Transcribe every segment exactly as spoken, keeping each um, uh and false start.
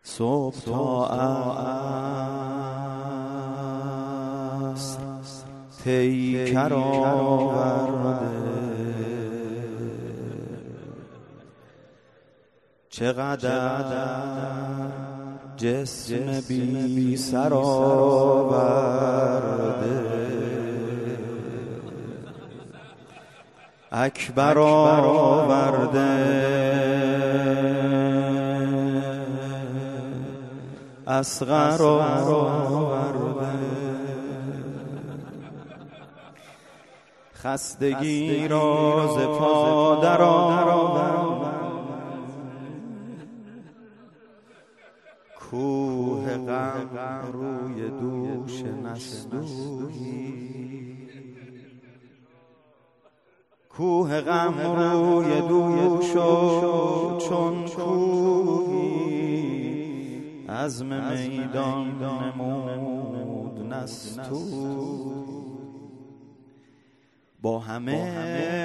صبح تا عصر پیکر آورده، چقدر جسم بی سر آورده، اکبر آورده، اصغر آورده، خستگی را ز پا در آورده، کوه غم روی دوش نستوهی، کوه غم روی دوش و چون کوهی، عزم میدان نمود نستوه، با همه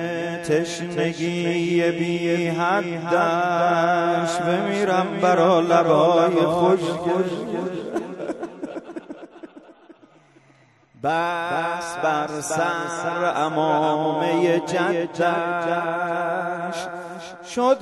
تشنگی بی حدش بمیرم برا لبای خشک، بس بر سر امامه جدش شد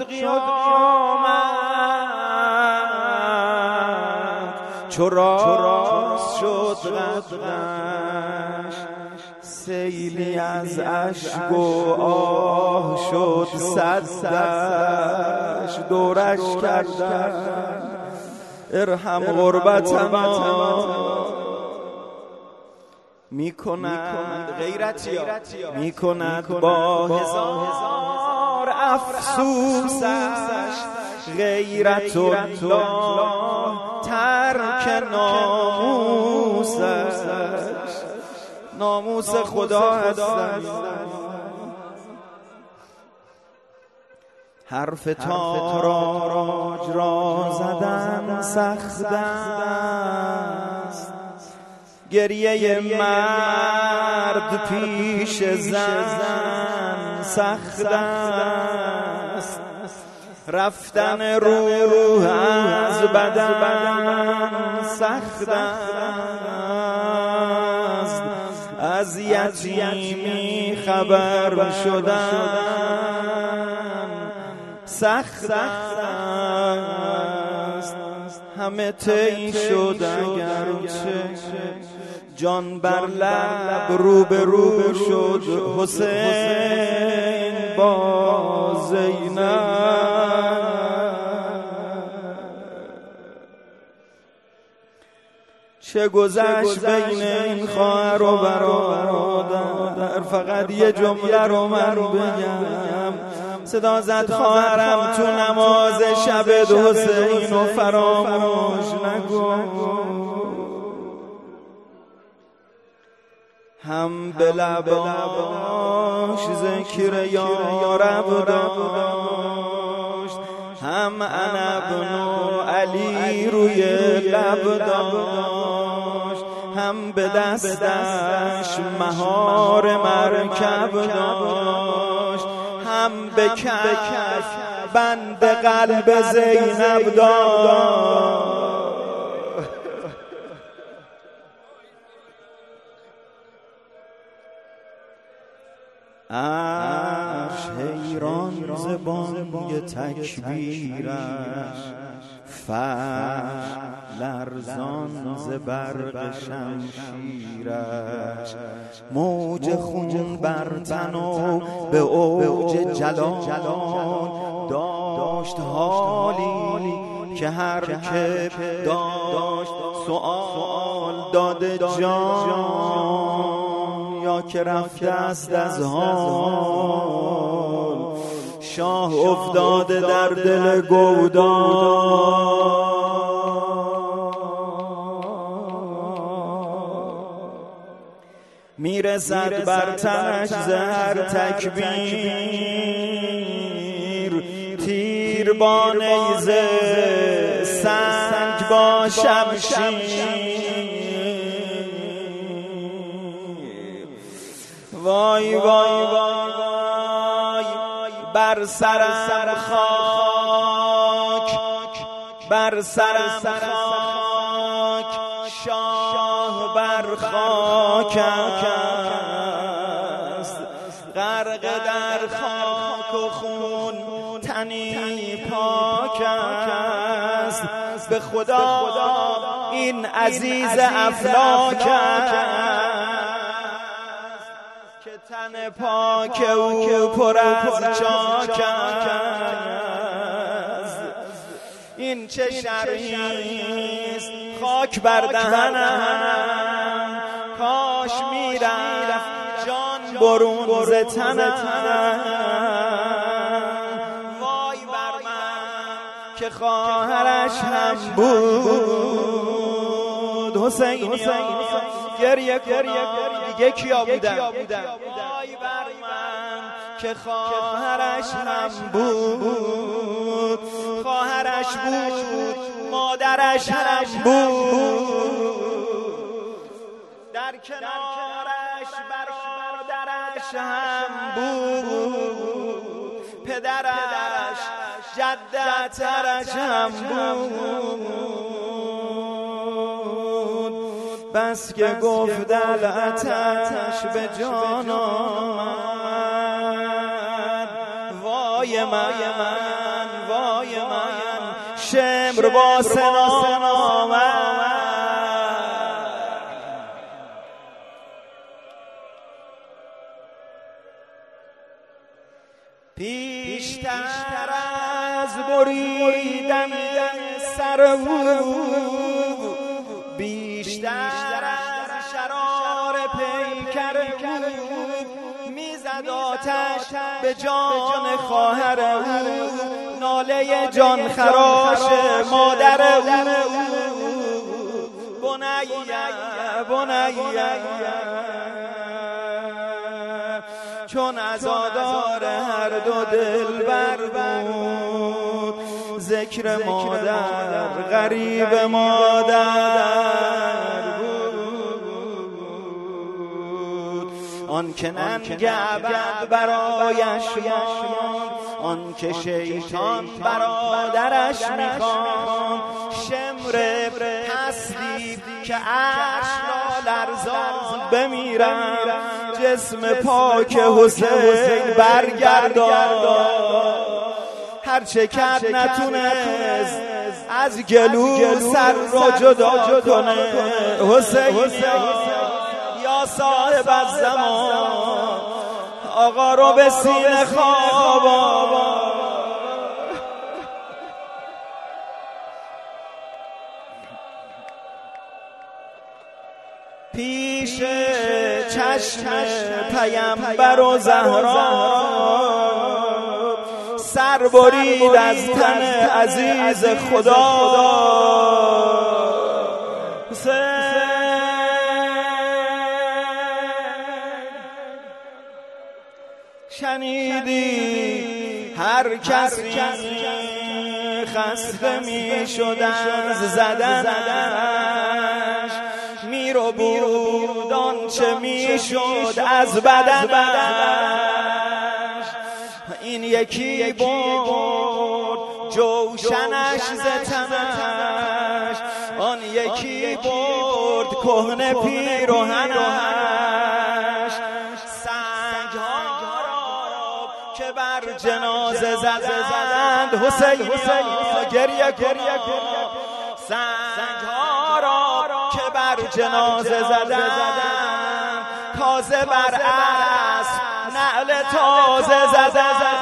قیامت، چو راست شد قدرش، سیلی از اشک و آه شد سدش، دورش کردن ارحم غربتنا، می کند غیرتی می کند با هزار افسوسش، غیرت الله ترک ناموسش، ناموس خدا هستم، حرف تاراج را زدن سخت است، گریه مرد پیش زن سخت است، رفتن روح از بدن سخت است، از یتیمی خبر شدن سخت است، همه طی شد اگرچه جان بر لب رو به رو شد حسین با زینب، چه گذشت بین این خواهر و برادر، فقط یه جمله رو من بگم، صدا زد خواهرم تو نماز شب حسین و فراموش نگو، هم به لباش ذکر یا رب داشت، هم انا ابن علی روی لب داشت، هم به دستش مهار مرکب داشت، هم به کف بند قلب زینب داشت، عرش حیران ز بانگ تکبیرش، فرش لرزان ز برق شمشیرش، موج خون بر تن و به اوج جلال داشت حالی که هر که داشت سؤال داده جان، یا که رفته است از حال، شاه افتاده در دل گودال، میرسد بر تنش زهر تکبیر، تیر با نیزه سنگ با شمشیر، وای وای وای بر سرم خاک بر سرم خاک، شاه بر خاک است، غرق در خاک و خون تنی پاک است. به خدا این عزیز افلاک که تن پاک او پر از چاک است. این چه شرحیست خاک بر دهنم، کاش میرفت جان برون ز تنم. وای بر من که خواهرش هم بود حسینی، گریه کنم دیگه کیا بودن؟ وای بر من که خواهرش هم بود، خواهرش بود، مادرش هم بود، در کنارش برادرش هم بود، پدرش جدترش هم بود. بس که گفت دلعتش به جان آمد، وای من وای من شمر با سنان آمد. پیشتر از بریدن سر او، بیشتر از شرار پیکر او، میزد آتش به جان خواهر او، ناله جان خراش مادر او. بنیه بنیه چون عزادار هر دو دلبر بود، ذکر مادر غریب مادر بود. آن که ننگ ابد برایش ماند، آن که شیطان برادرش میخواند، شمر تسلیب که عرش را لرزان بمیرم، جسم پاک حسین برگردان. هرچه کرد نتونست از گلو سر را جدا کنه. حسین یا صاحب الزمان، آقا رو به سینه خواب آور. پیش چشم پیامبر و زهرا، سر برید از تن عزیز خدا. شنیدی هر کسی خسته می شد از زدنش، می رو بود آنچه می شد از بدنش. این یکی برد جوشنش ز تنش، آن یکی برد کهنه پیرهنش. سنگ ها را که بر جنازه زدند، حسین گریه کن، سنگ ها را که بر جنازه زدند، تازه بر اسب نعل تازه زدند.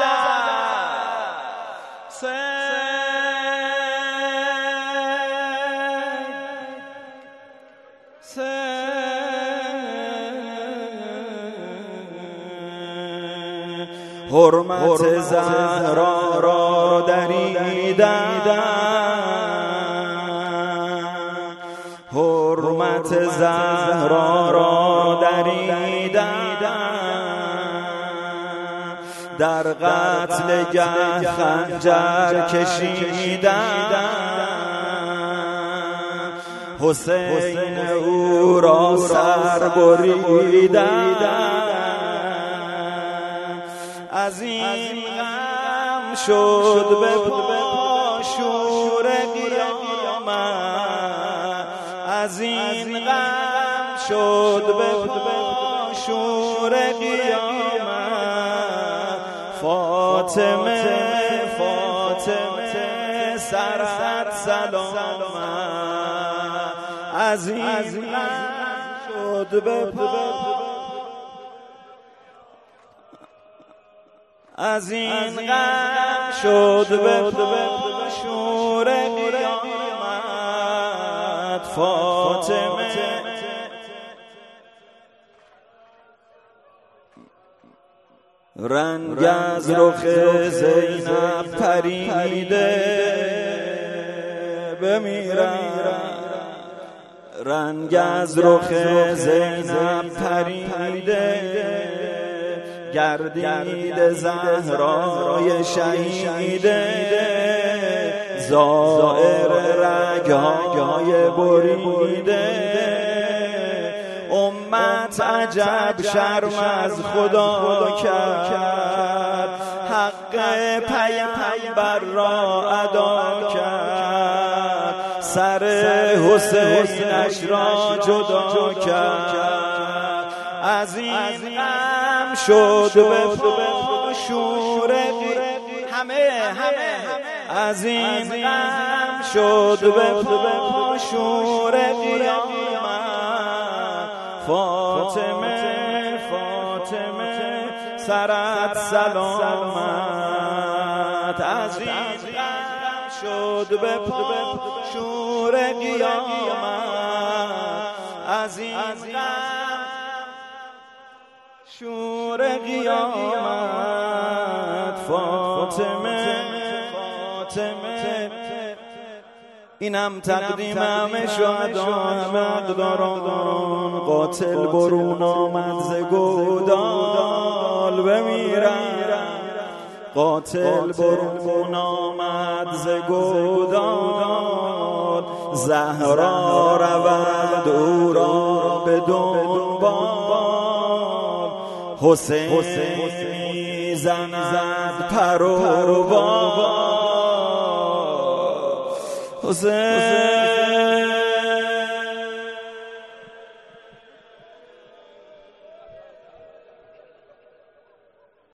حرمت زهرا را دریدن، حرمت زهرا را دریدن، در قتل گه خنجر کشیدن. حسین او را سر بریدن، از این غم شد به پا شور قیامت. از این غم شد به پا شور قیامت فاطمه فاطمه سرت سلامت از این غم شد به پا از این غم شد به پا شور قیامت فاطمه رنگ از رخ زینب پریده بمیرم رنگ از رخ زینب پریده گردید زهرای شهیده زائر رگهای بریده امت عجب شرم از خدا کرد حق پیامبر را ادا کرد سر حسینش را جدا کرد از این غم شد به پا شور همه همه از این غم شد به پا شور قیامت فاطمه فاطمه سرت سلامت از این غم شد به پا شور قیامت از این غم شور قیامت فاطمه فاطمه اینم تقدیم همه شهدا همه اقداران قاتل برون آمد ز گودال بمیرم قاتل برون آمد ز گودال زهرا رود او را به دنبال حسین میزند پر و بال حسین